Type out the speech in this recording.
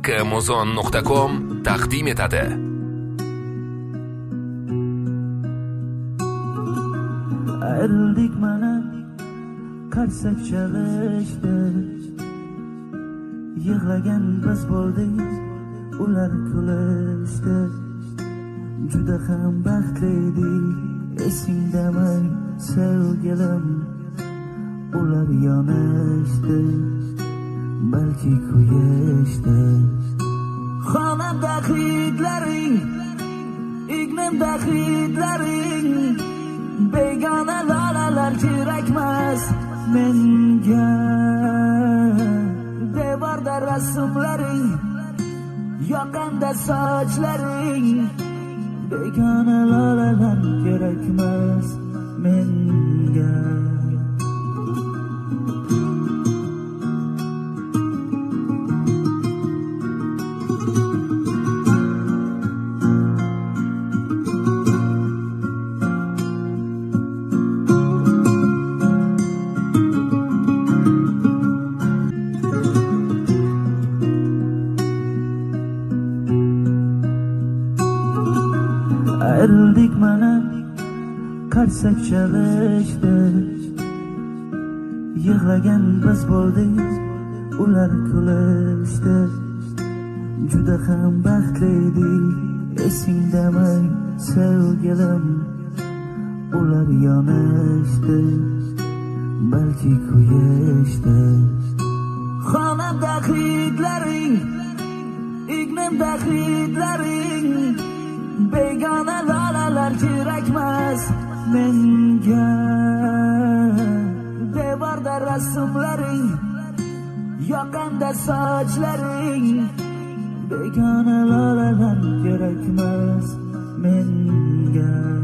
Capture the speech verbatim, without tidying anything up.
kmozon nuqta com taqdim etadi. Ayrıldık mana qarsak chalishdi, yig'lagan biz bo'ldik, ular kulishdi. Juda ham baxtli edik, esingdami sevgilim, ular yonishdi, balki kuyishdi. Xonamda hidlaring, iqlimda hidlaring, begona lolalar kerakmas menga. Devorda rasmlaring, yoqamda sochlaring, begona lolalar kerakmas menga. Ayrıldık mana qarsak chalishdi, yig'lagan biz bo'ldik, ular kulishdi. Juda ham baxtli edik, esingdami sevgilim, ular yonishdi, balki kuyishdi. Xonamda hidlaring, iqlimda hidlaring, begona lolalar kerakmas menga. Devorda rasmlaring, yoqamda sochlaring, begona lolalar kerakmas menga.